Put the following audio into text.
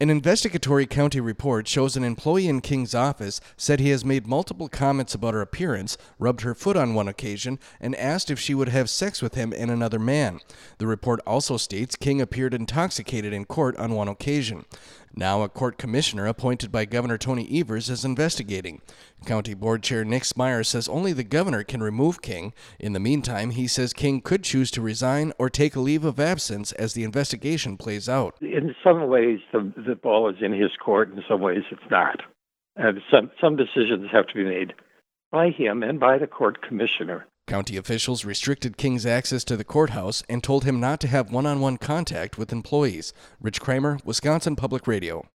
An investigatory county report shows an employee in King's office said he has made multiple comments about her appearance, rubbed her foot on one occasion, and asked if she would have sex with him and another man. The report also states King appeared intoxicated in court on one occasion. Now, a court commissioner appointed by Governor Tony Evers is investigating. County Board Chair Nick Smyer says only the governor can remove King. In the meantime, he says King could choose to resign or take a leave of absence as the investigation plays out. In some ways, the ball is in his court. In some ways, it's not. And some decisions have to be made by him and by the court commissioner. County officials restricted King's access to the courthouse and told him not to have one-on-one contact with employees. Rich Kramer, Wisconsin Public Radio.